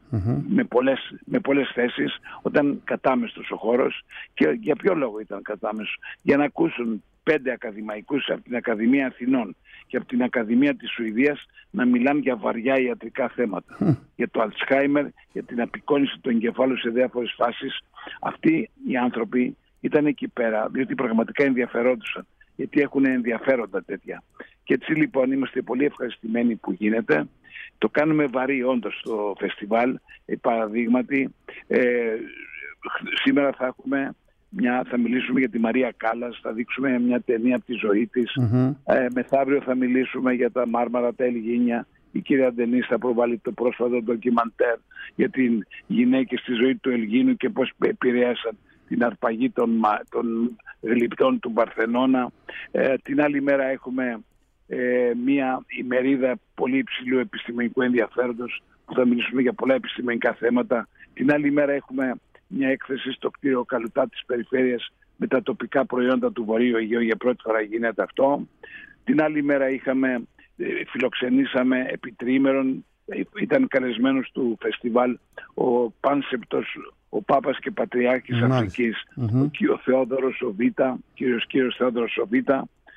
με πολλές θέσεις, όταν κατάμεστος ο χώρος. Και για ποιο λόγο ήταν κατάμεστος? Για να ακούσουν 5 ακαδημαϊκούς από την Ακαδημία Αθηνών και από την Ακαδημία της Σουηδίας να μιλάνε για βαριά ιατρικά θέματα. Για το Αλτσχάιμερ, για την απεικόνιση του εγκεφάλου σε διάφορες φάσεις. Αυτοί οι άνθρωποι ήταν εκεί πέρα διότι πραγματικά ενδιαφερόντουσαν, γιατί έχουν ενδιαφέροντα τέτοια. Και έτσι λοιπόν είμαστε πολύ ευχαριστημένοι που γίνεται. Το κάνουμε βαρύ όντως το φεστιβάλ. Παραδείγματι, σήμερα θα μιλήσουμε για τη Μαρία Κάλλας, θα δείξουμε μια ταινία από τη ζωή της. Μεθαύριο θα μιλήσουμε για τα Μάρμαρα, τα Ελγίνια. Η κυρία Ντενής θα προβάλλει το πρόσφατο ντοκιμαντέρ για την γυναίκη στη ζωή του Ελγίνου και πώς επηρέασαν την αρπαγή των γλυπτών του Παρθενώνα. Την άλλη μέρα έχουμε μια ημερίδα πολύ υψηλού επιστημονικού ενδιαφέροντος που θα μιλήσουμε για πολλά επιστημονικά θέματα. Την άλλη μέρα έχουμε μια έκθεση στο κτίριο Καλουτά της Περιφέρειας με τα τοπικά προϊόντα του Βορείου Αιγαίου, για πρώτη φορά γίνεται αυτό. Την άλλη μέρα φιλοξενήσαμε επί τριήμερον, ήταν καλεσμένος του φεστιβάλ ο Πάνσεπτος, ο Πάπας και Πατριάρχης Αφρικής, ο Θεόδωρος ο Β', κύριος Θεόδωρος ο Β'.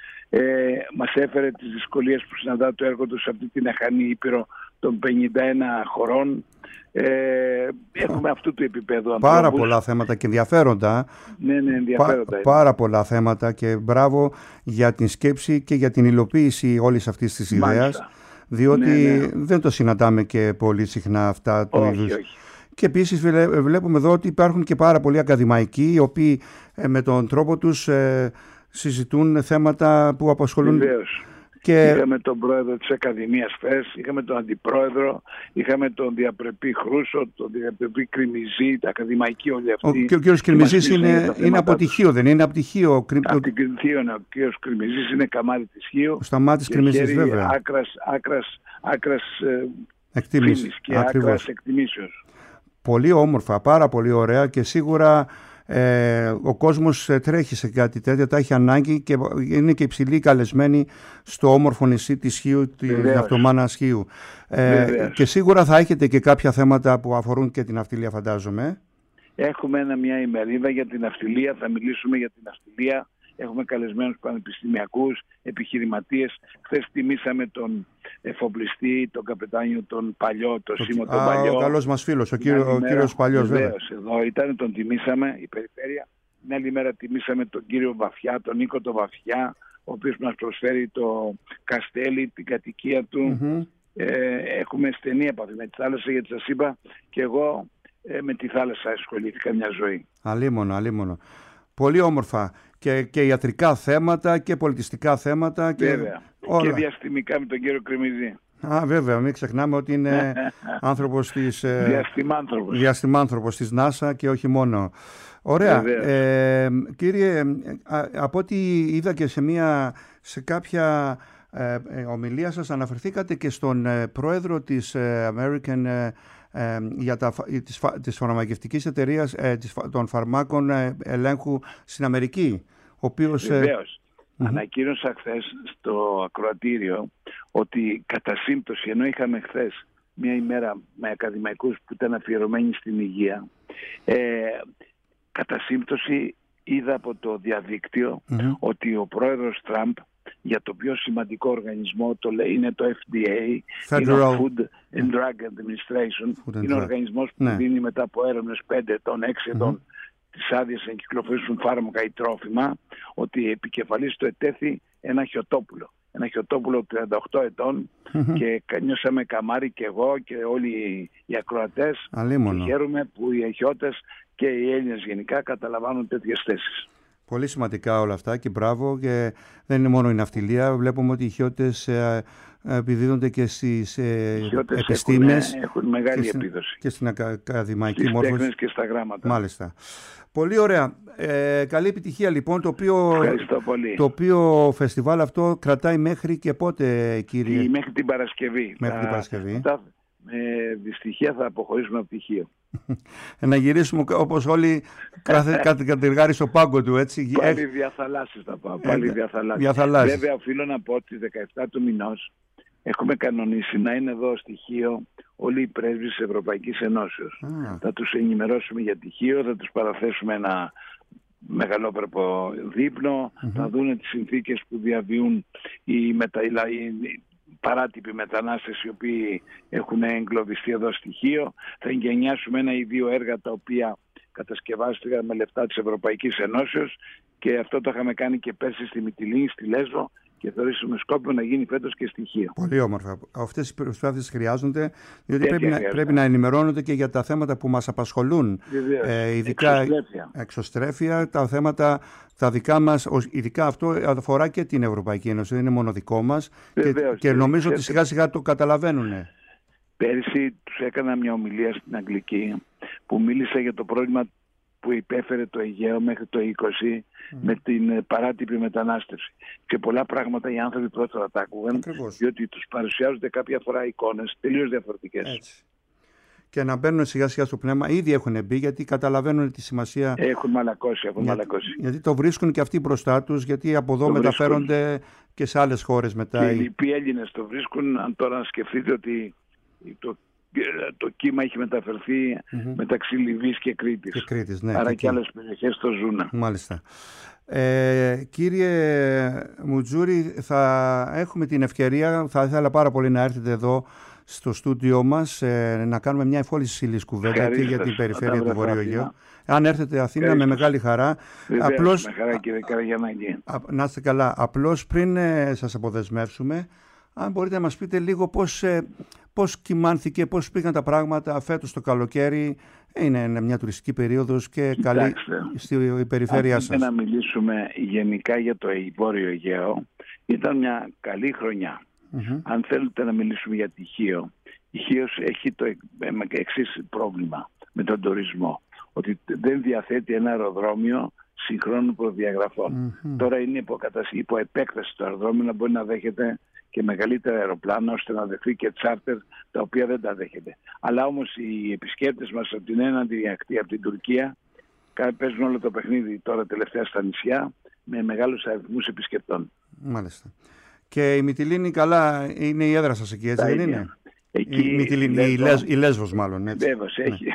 Μας έφερε τις δυσκολίες που συναντά το έργο του σε αυτή την αχανή ήπειρο των 51 χωρών. Έχουμε αυτού του επίπεδου ανθρώπους. Πάρα πολλά θέματα και ενδιαφέροντα. Ναι, ενδιαφέροντα. Πάρα πολλά θέματα και μπράβο για την σκέψη και για την υλοποίηση όλης αυτής της ιδέας. Διότι δεν το συναντάμε και πολύ συχνά αυτά το είδους. Όχι. Και επίσης βλέπουμε εδώ ότι υπάρχουν και πάρα πολλοί ακαδημαϊκοί οι οποίοι με τον τρόπο τους συζητούν θέματα που απασχολούν. Βεβαίως. Είχαμε τον πρόεδρο της Ακαδημίας ΦΕΣ, είχαμε τον αντιπρόεδρο, είχαμε τον διαπρεπή Χρούσο, τον διαπρεπή Κρυμιζή, τα ακαδημαϊκοί όλοι αυτοί. Και ο κύριος Κρυμιζής είναι από τη Χίο, δεν είναι από τη Χίο? Από την Χίο, ναι. Ο κύριος Κρυμιζής είναι καμάρι της Χίο. Ο Σταμάτης Κρυμιζής, βέβαια. Άκρας εκτίμησης και άκρας εκτιμήσεως. Πολύ όμορφα, πάρα πολύ ωραία και σίγουρα ο κόσμος τρέχει σε κάτι τέτοιο, τα έχει ανάγκη και είναι και υψηλοί καλεσμένοι στο όμορφο νησί της Χίου, της ναυτομάνας Χίου. Και σίγουρα θα έχετε και κάποια θέματα που αφορούν και την ναυτιλία, φαντάζομαι. Έχουμε μια ημερίδα για την ναυτιλία, θα μιλήσουμε για την ναυτιλία. Έχουμε καλεσμένους πανεπιστημιακούς, επιχειρηματίες. Χθες τιμήσαμε τον εφοπλιστή, τον καπετάνιο, τον Παλιό, τον Σίμω τον Παλιό. Ο καλός μας φίλος, ο κύριος Παλιός, βέβαια. Εδώ ήταν, τον τιμήσαμε, η περιφέρεια. Την άλλη μέρα τιμήσαμε τον κύριο Βαφιά, τον Νίκο τον Βαφιά, ο οποίος μας προσφέρει το καστέλι, την κατοικία του. Έχουμε στενή επαφή με τη θάλασσα, γιατί σας είπα και εγώ με τη θάλασσα ασχολήθηκα μια ζωή. Αλίμονο. Πολύ όμορφα. Και ιατρικά θέματα και πολιτιστικά θέματα. Βέβαια. Και διαστημικά με τον κύριο Κρυμιζή. Βέβαια, μην ξεχνάμε ότι είναι άνθρωπος της... διαστημάνθρωπος της NASA και όχι μόνο. Ωραία. Κύριε, από ό,τι είδα και σε κάποια ομιλία σας αναφερθήκατε και στον πρόεδρο της American... της φαρμακευτικής εταιρείας των φαρμάκων ελέγχου στην Αμερική, ο οποίος... Βεβαίως. Ανακοίνωσα χθες στο ακροατήριο ότι κατά σύμπτωση, ενώ είχαμε χθες μια ημέρα με ακαδημαϊκούς που ήταν αφιερωμένοι στην υγεία, κατά σύμπτωση είδα από το διαδίκτυο ότι ο πρόεδρος Τραμπ, για το πιο σημαντικό οργανισμό είναι το FDA, είναι ο Food and Drug Administration, είναι ο οργανισμός που δίνει μετά από έρευνες 5 ετών, 6 ετών τις άδειες να κυκλοφορήσουν φάρμακα ή τρόφιμα, ότι επικεφαλής του ετέθη ένα Χιωτόπουλο 38 ετών και νιώσαμε καμάρι και εγώ και όλοι οι ακροατές και χαίρομαι που οι αιχιώτες και οι Έλληνες γενικά καταλαμβάνουν τέτοιες θέσεις. Πολύ σημαντικά όλα αυτά και μπράβο, και δεν είναι μόνο η ναυτιλία. Βλέπουμε ότι οι ηχιώτες επιδίδονται και στις επιστήμες. Έχουν μεγάλη επίδοση. Και στην ακαδημαϊκή μόρφωση. Στις τέχνες και στα γράμματα. Μάλιστα. Πολύ ωραία. Καλή επιτυχία λοιπόν. Ευχαριστώ πολύ. Το οποίο φεστιβάλ αυτό κρατάει μέχρι και πότε, κύριε? Μέχρι την Παρασκευή. Με δυστυχία θα αποχωρήσουμε από πτυχίο. Να γυρίσουμε όπως όλοι κάθε κατεργάρι στο πάγκο του, έτσι. Πάλι διαθαλάσσεις θα πάω. Βέβαια οφείλω να πω ότι 17 του μηνός έχουμε κανονίσει να είναι εδώ στοιχείο όλοι οι πρέσβεις της Ευρωπαϊκής Ενώσεως. Θα τους ενημερώσουμε για τυχείο, θα τους παραθέσουμε ένα μεγαλόπρεπο δείπνο, θα δούνε τις συνθήκες που διαβιούν οι παράτυποι μετανάστες οι οποίοι έχουν εγκλωβιστεί εδώ στοιχείο. Θα εγκαινιάσουμε 1 ή 2 έργα τα οποία κατασκευάστηκαν με λεφτά της Ευρωπαϊκής Ενώσεως, και αυτό το είχαμε κάνει και πέρσι στη Μυτιλήνη, στη Λέσβο, και θεωρήσουμε σκόπιμο να γίνει φέτος και στοιχείο. Πολύ όμορφα. Αυτές οι προσπάθειες χρειάζονται, διότι πρέπει να ενημερώνονται και για τα θέματα που μας απασχολούν. Ειδικά εξωστρέφεια, τα θέματα τα δικά μας, ειδικά αυτό αφορά και την Ευρωπαϊκή Ένωση, δεν είναι μόνο δικό μας. Και νομίζω ότι σιγά σιγά το καταλαβαίνουν. Πέρυσι τους έκανα μια ομιλία στην Αγγλική που μίλησα για το πρόβλημα που υπέφερε το Αιγαίο μέχρι το 20 με την παράτυπη μετανάστευση. Και πολλά πράγματα οι άνθρωποι πρώτα τα άκουγαν, διότι τους παρουσιάζονται κάποια φορά εικόνες τελείως διαφορετικές. Έτσι. Και να μπαίνουν σιγά σιγά στο πνεύμα, ήδη έχουν μπει, γιατί καταλαβαίνουν τη σημασία. Έχουν μαλακώσει. Γιατί το βρίσκουν και αυτοί μπροστά τους, γιατί από εδώ μεταφέρονται και σε άλλες χώρες μετά. Και οι λοιποί Έλληνες το βρίσκουν, αν τώρα να σκεφτείτε ότι το κύμα έχει μεταφερθεί μεταξύ Λιβύης και Κρήτης. Ναι, άρα και άλλες περιοχές το ζουν. Μάλιστα. Κύριε Μουτζούρη, θα έχουμε την ευκαιρία, θα ήθελα πάρα πολύ να έρθετε εδώ στο στούντιό μας, να κάνουμε μια εφόληση ύλης κουβέντα και για την περιφέρεια του Βορείου Αιγαίου. Αν έρθετε Αθήνα, με μεγάλη χαρά. Απλώς, με χαρά, κύριε Καραγιαννάκη. Να είστε καλά. Απλώς πριν σας αποδεσμεύσουμε, αν μπορείτε να μας πείτε λίγο πώς κοιμάνθηκε, πώς πήγαν τα πράγματα φέτος το καλοκαίρι. Είναι μια τουριστική περίοδος και καλή στη περιφέρειά σας. Να μιλήσουμε γενικά για το Βόρειο Αιγαίο. Ήταν μια καλή χρονιά. Αν θέλετε να μιλήσουμε για τη Χίο, η Χίος έχει το εξής πρόβλημα με τον τουρισμό. Ότι δεν διαθέτει ένα αεροδρόμιο συγχρόνων προδιαγραφών. Τώρα είναι υπό επέκταση το αεροδρόμιο να μπορεί να δέχεται και μεγαλύτερα αεροπλάνα, ώστε να δεχθεί και τσάρτερ τα οποία δεν τα δέχεται. Αλλά όμως οι επισκέπτες μας από την έναντι ακτή, από την Τουρκία, παίζουν όλο το παιχνίδι τώρα τελευταία στα νησιά με μεγάλους αριθμούς επισκεπτών. Μάλιστα. Και η Μυτιλήνη, καλά, είναι η έδρα σας εκεί, έτσι δεν είναι? Εκεί, η Λέσβος μάλλον, έτσι. Βέβαιος, έχει.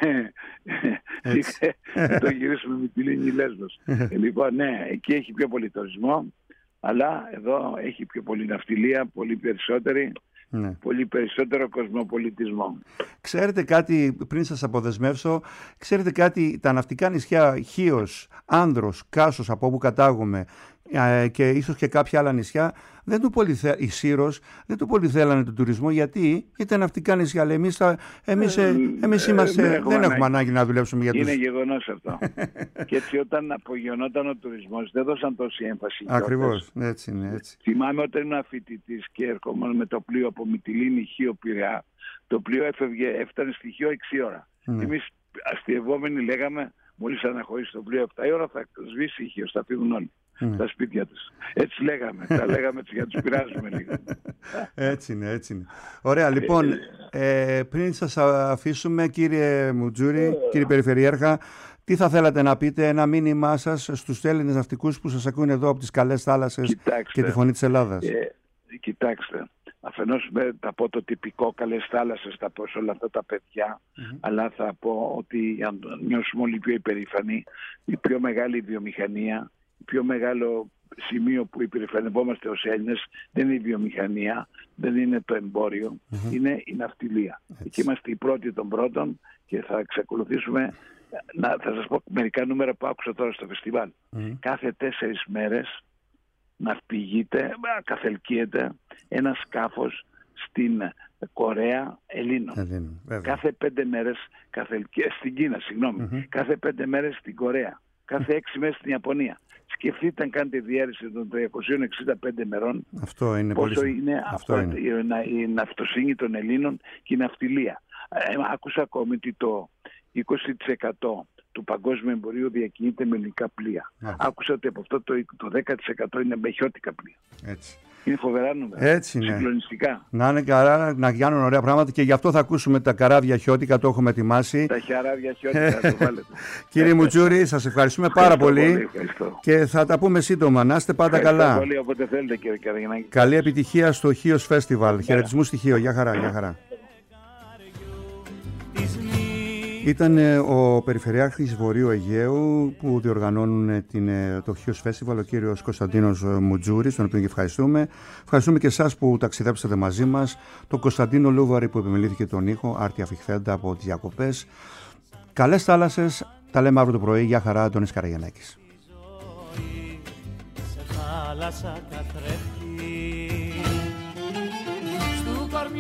Το γυρίσουμε Μυτιλήνη η Λέσβος. Λοιπόν, ναι, εκεί έχει πιο πολύ τουρισμό, αλλά εδώ έχει πιο πολύ ναυτιλία, πολύ περισσότερη. Ναι. Πολύ περισσότερο κοσμοπολιτισμό. Ξέρετε κάτι, πριν σας αποδεσμεύσω, ξέρετε κάτι, τα ναυτικά νησιά Χίος, Άνδρος, Κάσος, από όπου κατάγομαι, και ίσως και κάποια άλλα νησιά, η Σύρος δεν του πολύ θέλανε τον τουρισμό. Γιατί τα ναυτικά νησιά, λέει, εμείς είμαστε, δεν έχουμε ανάγκη να δουλέψουμε για τους... Είναι γεγονός αυτό. Και έτσι όταν απογειωνόταν ο τουρισμός δεν δώσαν τόση έμφαση. Ακριβώς, έτσι είναι. Έτσι. Θυμάμαι όταν ήμουν φοιτητής και έρχομαι με το πλοίο από Μυτιλήνη, Χίο, Πειραιά, το πλοίο έφτανε στη Χίο 6 ώρα. Εμείς αστειευόμενοι λέγαμε, μόλις αναχωρήσει το πλοίο 7 η ώρα θα σβήσει η Χίο, θα φύγουν όλοι. Τα σπίτια τους. Έτσι λέγαμε. Τα λέγαμε έτσι για να τους πειράζουμε λίγο. Έτσι είναι. Ωραία, λοιπόν, πριν σας αφήσουμε, κύριε Μουτζούρη, κύριε Περιφερειάρχα, τι θα θέλατε να πείτε, ένα μήνυμά σας στους Έλληνες ναυτικούς που σας ακούνε εδώ από τις καλές θάλασσες και τη Φωνή της Ελλάδας? Κοιτάξτε, αφενός θα πω το τυπικό καλές θάλασσες, θα πω σε όλα αυτά τα παιδιά, αλλά θα πω ότι αν νιώσουμε όλοι πιο υπερήφανοι, η πιο μεγάλη βιομηχανία, πιο μεγάλο σημείο που υπερηφανευόμαστε ως Έλληνες δεν είναι η βιομηχανία, δεν είναι το εμπόριο, είναι η ναυτιλία. Εκεί είμαστε οι πρώτοι των πρώτων και θα εξακολουθούμε. Θα σας πω μερικά νούμερα που άκουσα τώρα στο φεστιβάλ. Κάθε 4 μέρες καθελκύεται ένα σκάφος στην Κορέα Ελλήνων. Κάθε 5 μέρες στην Κίνα, κάθε 5 μέρες στην Κορέα. Κάθε 6 μέρες στην Ιαπωνία. Σκεφτείτε αν κάνετε διαίρεση των 365 μερών. Αυτό είναι πόσο πολύ... είναι η ναυτοσύνη των Ελλήνων και η ναυτιλία. Άκουσα ακόμη ότι το 20% του παγκόσμιου εμπορίου διακινείται με ελληνικά πλοία. Άκουσα ότι από αυτό το 10% είναι με χιώτικα πλοία. Έτσι. Είναι φοβερά νούμερα. Έτσι είναι. Συγκλονιστικά. Να είναι καλά, να κάνουν ωραία πράγματα και γι' αυτό θα ακούσουμε τα καράβια χιώτικα, το έχουμε ετοιμάσει. Τα καράβια χιώτικα, το βάλετε. Κύριε Μουτζούρη, σας ευχαριστούμε πάρα πολύ. Και θα τα πούμε σύντομα. Να είστε πάντα καλά. Πολύ, όποτε θέλετε, κύριε Καραγιαννάκη. Καλή επιτυχία στο Χίος Φέστιβαλ. Χαιρετισμού στη Χίο. Γεια χαρά, γεια χαρά. Ήταν ο Περιφερειάρχης Βορείου Αιγαίου που διοργανώνουν το Χίος Φέστιβαλ, ο κύριος Κωνσταντίνος Μουτζούρης, τον οποίο και ευχαριστούμε. Ευχαριστούμε και εσάς που ταξιδέψατε μαζί μας, τον Κωνσταντίνο Λούβαρη που επιμελήθηκε τον ήχο, άρτια φιχθέντα από τις διακοπές. Καλές θάλασσες, τα λέμε αύριο το πρωί. Γεια χαρά, Αντώνης Καραγιαννάκης.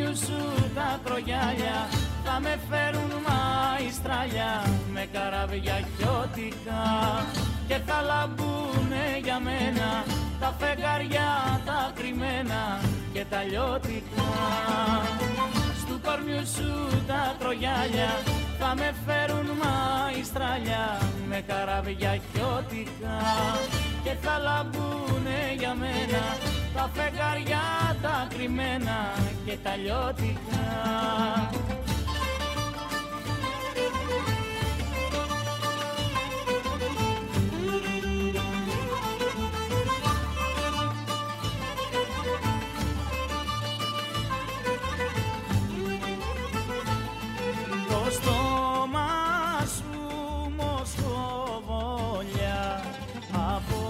κορμιού σου τα τρογιάλια θα με φέρουν μαϊστράλια με καράβια χιώτικα και θα λαμπούνε για μένα τα φεγγαριά τα κρυμμένα και τα λιώτικα. Στου κορμιού σου τα τρογιάλια θα με φέρουν μαϊστράλια με καράβια χιώτικα και θα λαμπούνε για μένα τα φεγγαριά τα κρυμμένα και τα λιώτικα. Το στόμα σου μοσχοβόλια από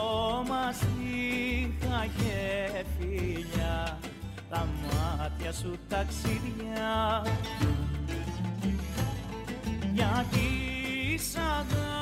μαστίχα και φιλιά, τα μάτια σου ταξίδια γιατί σ' αγαπώ.